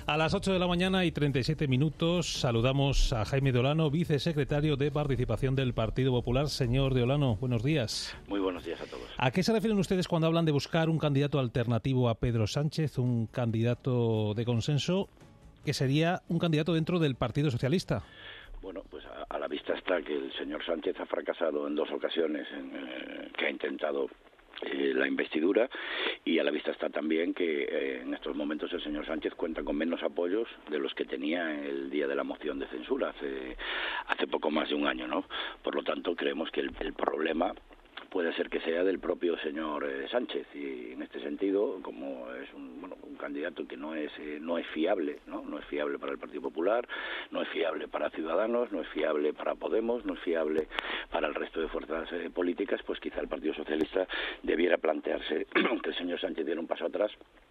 A las 8 de la mañana y 37 minutos saludamos a Jaime de Olano, vicesecretario de Participación del Partido Popular. Señor de Olano, buenos días. Muy buenos días a todos. ¿A qué se refieren ustedes cuando hablan de buscar un candidato alternativo a Pedro Sánchez, un candidato de consenso que sería un candidato dentro del Partido Socialista? Bueno, pues a la vista está que el señor Sánchez ha fracasado en 2 ocasiones que ha intentado la investidura, y a la vista está también que en estos momentos el señor Sánchez cuenta con menos apoyos de los que tenía el día de la moción de censura hace poco más de un año, ¿no? Por lo tanto, creemos que el problema puede ser que sea del propio señor Sánchez, y en este sentido, como es un candidato que no es fiable, no es fiable para el Partido Popular, no es fiable para Ciudadanos, no es fiable para Podemos, no es fiable para el resto de fuerzas políticas, pues quizá el Partido Socialista debiera plantearse que el señor Sánchez diera un paso atrás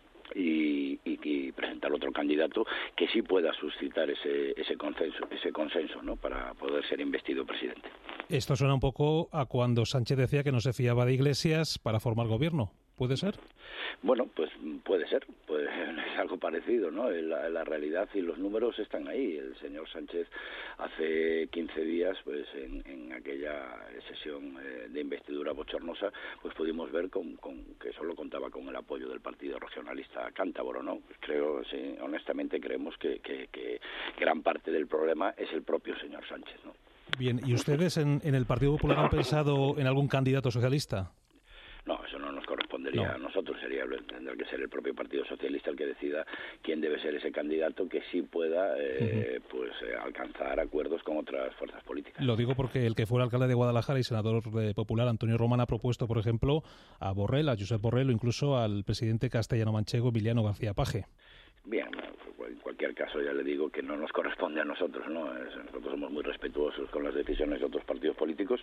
y presentar otro candidato que sí pueda suscitar ese consenso, ¿no?, para poder ser investido presidente. Esto suena un poco a cuando Sánchez decía que no se fiaba de Iglesias para formar gobierno. ¿Puede ser? Bueno, pues puede ser, es algo parecido, ¿no? La realidad y los números están ahí. El señor Sánchez hace 15 días, pues en aquella sesión de investidura bochornosa, pues pudimos ver que solo contaba con el apoyo del Partido Regionalista Cántabro, ¿no? Pues sí, honestamente creemos que gran parte del problema es el propio señor Sánchez, ¿no? Bien, ¿y ustedes en el Partido Popular han pensado en algún candidato socialista? No, eso no nos correspondería a nosotros, tendrá que ser el propio Partido Socialista el que decida quién debe ser ese candidato que sí pueda alcanzar acuerdos con otras fuerzas políticas. Lo digo porque el que fuera alcalde de Guadalajara y senador popular, Antonio Román, ha propuesto, por ejemplo, a Borrell, a Josep Borrell, o incluso al presidente castellano-manchego, Emiliano García Paje. Bien, en cualquier caso ya le digo que no nos corresponde a nosotros, ¿no? Nosotros somos muy respetuosos con las decisiones de otros partidos políticos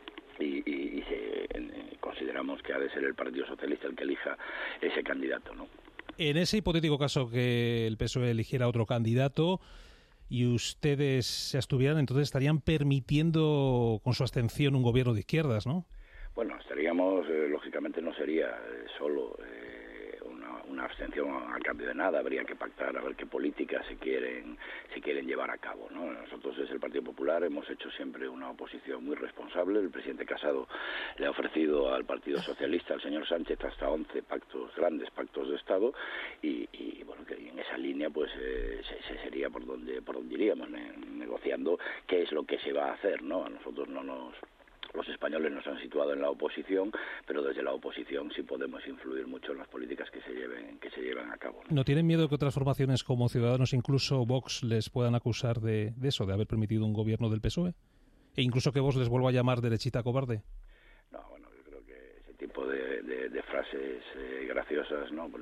y consideramos que ha de ser el Partido Socialista el que elija ese candidato, ¿no? En ese hipotético caso que el PSOE eligiera otro candidato y ustedes se abstuvieran, entonces estarían permitiendo con su abstención un gobierno de izquierdas, ¿no? Bueno, estaríamos, lógicamente no sería solo una abstención a cambio de nada, habría que pactar a ver qué políticas se quieren llevar a cabo, ¿no? Nosotros desde el Partido Popular hemos hecho siempre una oposición muy responsable. El presidente Casado le ha ofrecido al Partido Socialista, al señor Sánchez, hasta 11 grandes pactos de Estado, y bueno, que en esa línea pues sería por donde iríamos, negociando qué es lo que se va a hacer, ¿no? A nosotros los españoles nos han situado en la oposición, pero desde la oposición sí podemos influir mucho en las políticas que se lleven a cabo, ¿no? ¿No tienen miedo que otras formaciones como Ciudadanos, incluso Vox, les puedan acusar de eso, de haber permitido un gobierno del PSOE? E incluso que Vox les vuelva a llamar derechita cobarde. No, bueno, yo creo que ese tipo de frases graciosas, ¿no?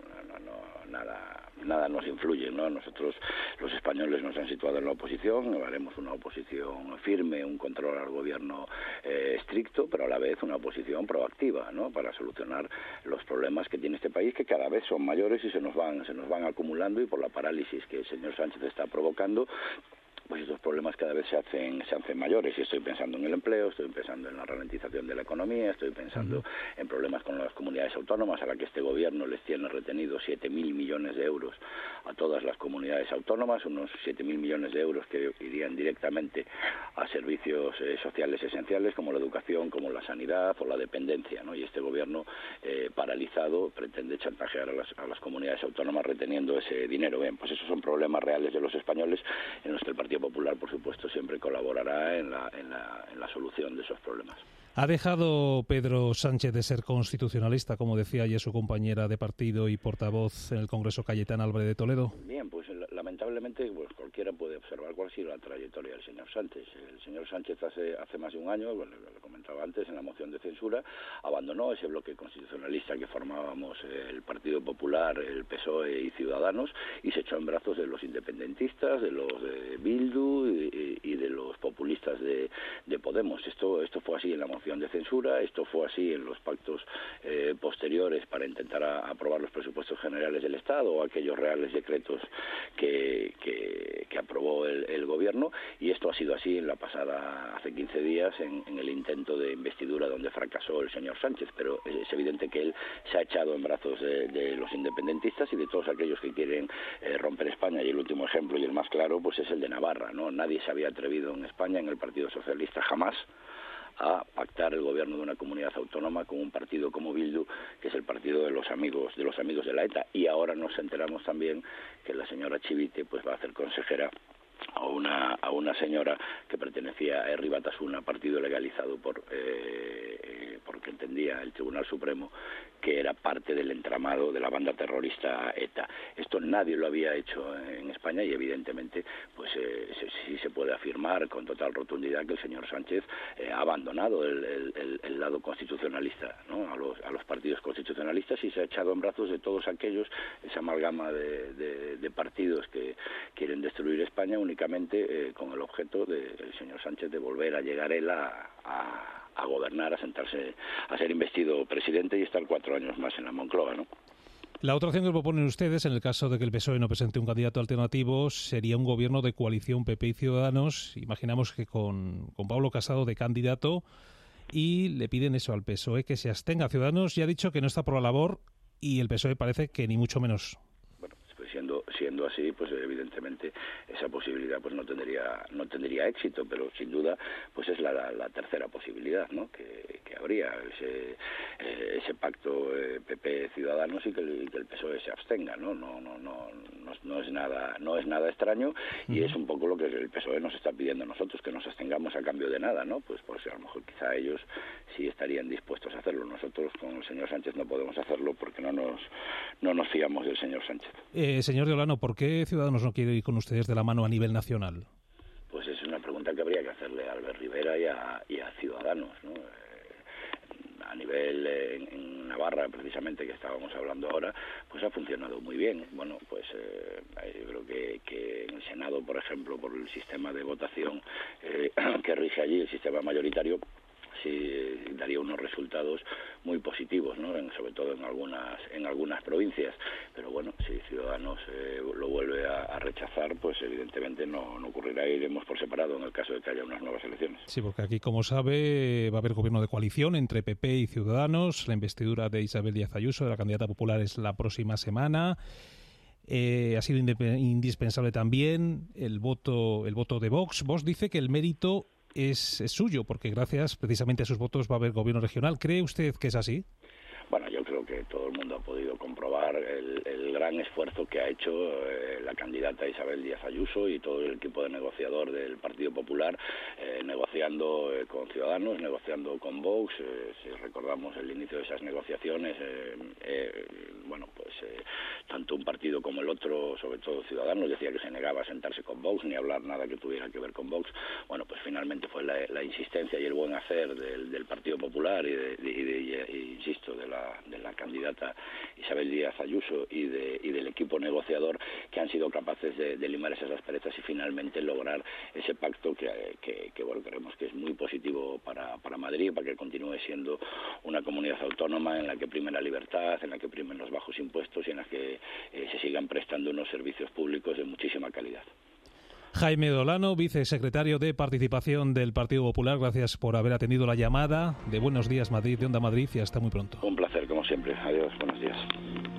Nada nos influye, ¿no? Nosotros, los españoles, nos han situado en la oposición, haremos una oposición firme, un control al gobierno estricto, pero a la vez una oposición proactiva, ¿no?, para solucionar los problemas que tiene este país, que cada vez son mayores y se nos van acumulando, y por la parálisis que el señor Sánchez está provocando, pues estos problemas cada vez se hacen mayores. Y estoy pensando en el empleo, estoy pensando en la ralentización de la economía, estoy pensando en problemas con las comunidades autónomas, a la que este gobierno les tiene retenidos 7.000 millones de euros a todas las comunidades autónomas, unos 7.000 millones de euros que irían directamente a servicios sociales esenciales como la educación, como la sanidad o la dependencia, ¿no? Y este gobierno paralizado pretende chantajear a las comunidades autónomas reteniendo ese dinero. Bien, pues esos son problemas reales de los españoles, en los que el Partido Popular, por supuesto, siempre colaborará en la solución de esos problemas. ¿Ha dejado Pedro Sánchez de ser constitucionalista, como decía ayer su compañera de partido y portavoz en el Congreso, Cayetana Álvarez de Toledo? Bien, pues lamentablemente pues cualquiera puede observar cuál ha sido la trayectoria del señor Sánchez. El señor Sánchez hace más de un año, bueno, lo comentaba antes, en la moción de censura, abandonó ese bloque constitucionalista que formábamos el Partido Popular, el PSOE y Ciudadanos, y se echó en brazos de los independentistas, de los de Bildu y de los populistas de Podemos. Esto fue así en la moción moción de censura. Esto fue así en los pactos posteriores para intentar aprobar los presupuestos generales del Estado o aquellos reales decretos que aprobó el gobierno, y esto ha sido así en la pasada, hace 15 días, en el intento de investidura donde fracasó el señor Sánchez, pero es evidente que él se ha echado en brazos de los independentistas y de todos aquellos que quieren romper España, y el último ejemplo y el más claro pues es el de Navarra, ¿no? Nadie se había atrevido en España, en el Partido Socialista, jamás a pactar el gobierno de una comunidad autónoma con un partido como Bildu, que es el partido de los amigos de la ETA, y ahora nos enteramos también que la señora Chivite pues va a ser consejera a una señora que pertenecía a Herri Batasuna, partido legalizado porque entendía el Tribunal Supremo que era parte del entramado de la banda terrorista ETA. Esto nadie lo había hecho en España y evidentemente pues sí se puede afirmar con total rotundidad que el señor Sánchez ha abandonado el lado constitucionalista, ¿no? a los partidos constitucionalistas, y se ha echado en brazos de todos aquellos, esa amalgama de partidos que quieren destruir España únicamente con el objeto del señor Sánchez de volver a llegar él a gobernar, a sentarse, a ser investido presidente y estar 4 años más en la Moncloa, ¿no? La otra opción que proponen ustedes, en el caso de que el PSOE no presente un candidato alternativo, sería un gobierno de coalición PP y Ciudadanos. Imaginamos que con Pablo Casado de candidato, y le piden eso al PSOE, que se abstenga. Ciudadanos ya ha dicho que no está por la labor y el PSOE parece que ni mucho menos. Bueno, pues siendo así, pues evidentemente esa posibilidad pues no tendría éxito, pero sin duda pues es la tercera posibilidad, ¿no? que habría ese pacto PP Ciudadanos y que el PSOE se abstenga, ¿no? No es nada extraño, y es un poco lo que el PSOE nos está pidiendo a nosotros, que nos abstengamos a cambio de nada, ¿no? Pues a lo mejor quizá ellos sí estarían dispuestos a hacerlo. Nosotros con el señor Sánchez no podemos hacerlo porque no nos fiamos del señor Sánchez. Señor de Olano, ¿por qué Ciudadanos no quiere ir con ustedes de la mano a nivel nacional? Pues es una pregunta que habría que hacerle a Albert Rivera y a Ciudadanos, ¿no? A nivel en Navarra, precisamente, que estábamos hablando ahora, pues ha funcionado muy bien. Bueno, pues yo creo que en el Senado, por ejemplo, por el sistema de votación que rige allí, el sistema mayoritario, sí daría unos resultados muy positivos, ¿no? Sobre todo en algunas provincias, pero bueno, si Ciudadanos lo vuelve a rechazar, pues evidentemente no ocurrirá, iremos por separado en el caso de que haya unas nuevas elecciones. Sí, porque aquí, como sabe, va a haber gobierno de coalición entre PP y Ciudadanos. La investidura de Isabel Díaz Ayuso, de la candidata popular, es la próxima semana. Ha sido indispensable también el voto de Vox. Vox dice que el mérito es suyo, porque gracias precisamente a sus votos va a haber gobierno regional. ¿Cree usted que es así? Bueno, yo creo que todo el mundo ha podido comprobar el gran esfuerzo que ha hecho la candidata Isabel Díaz Ayuso y todo el equipo de negociador del Partido Popular, negociando con Ciudadanos, negociando con Vox. Si recordamos el inicio de esas negociaciones, tanto un partido como el otro, sobre todo Ciudadanos, decía que se negaba a sentarse con Vox ni a hablar nada que tuviera que ver con Vox. Bueno, pues finalmente fue la insistencia y el buen hacer del Partido Popular y insisto, de la candidata Isabel Díaz Ayuso y del equipo negociador, que han sido capaces de limar esas asperezas y finalmente lograr ese pacto que bueno, creemos que es muy positivo para Madrid, para que continúe siendo una comunidad autónoma en la que prime la libertad, en la que primen los bajos impuestos y en la que se sigan prestando unos servicios públicos de muchísima calidad. Jaime de Olano, vicesecretario de Participación del Partido Popular, gracias por haber atendido la llamada de Buenos Días Madrid, de Onda Madrid, y hasta muy pronto. Un placer, como siempre. Adiós, buenos días.